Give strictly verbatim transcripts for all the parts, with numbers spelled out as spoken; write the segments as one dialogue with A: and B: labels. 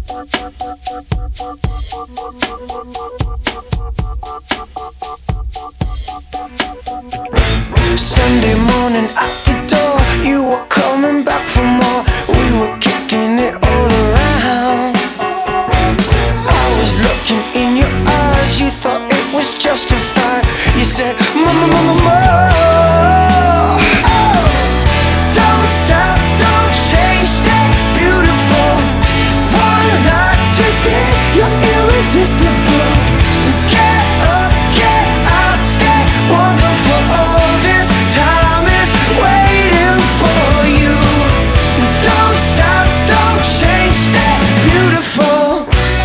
A: Sunday morning at the door, you were coming back for more. We were kicking it all around. I was looking in your eyes, you thought it was justified. You said, mama, mama, mama. Oh, don't stop, don't change, stay beautiful. One night today, you're irresistible. Get up, get out, stay wonderful. All this time is waiting for you. Don't stop, don't change, stay beautiful.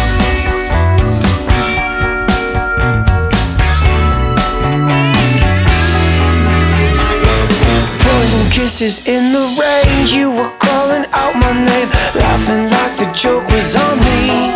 A: Poison kisses in the rain, you were calling out my name, laughing like the joke was on me.